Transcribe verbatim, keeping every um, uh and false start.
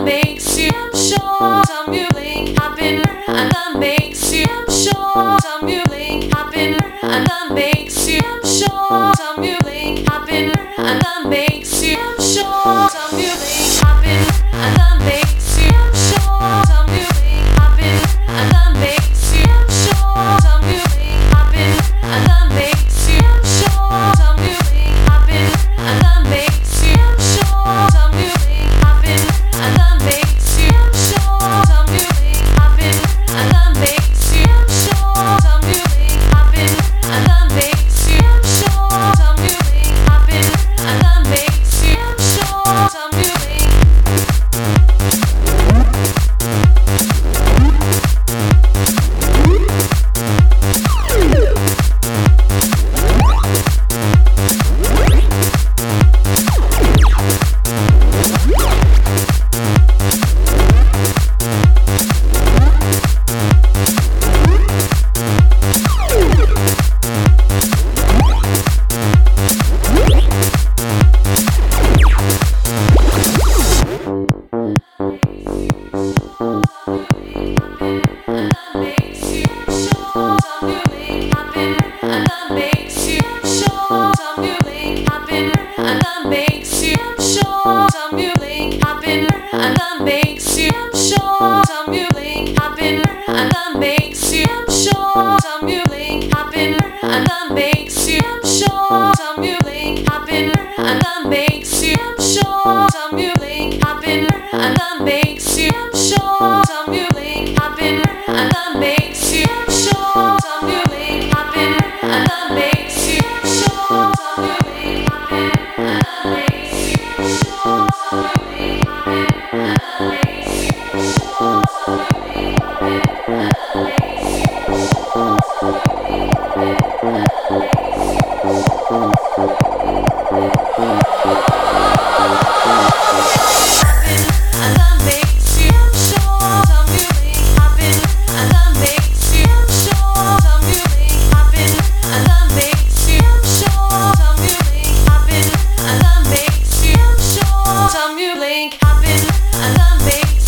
makes you sure. Time you link happen, and that makes you sure. Time you link happen, and that makes you sure. Time you link happen, and that makes you sure. Time you link happen, and that makes you sure. Time you link happen, and that makes you sure. Time you link happen, and that makes you sure. Time you link happen, and that makes you sure. Time you link happen, and that makes you sure. Time you link happen, and that makes you sure. Time you link happen, and that makes you sure. Time you link happen, and that makes you sure. Time you link. Time you link happen, and that makes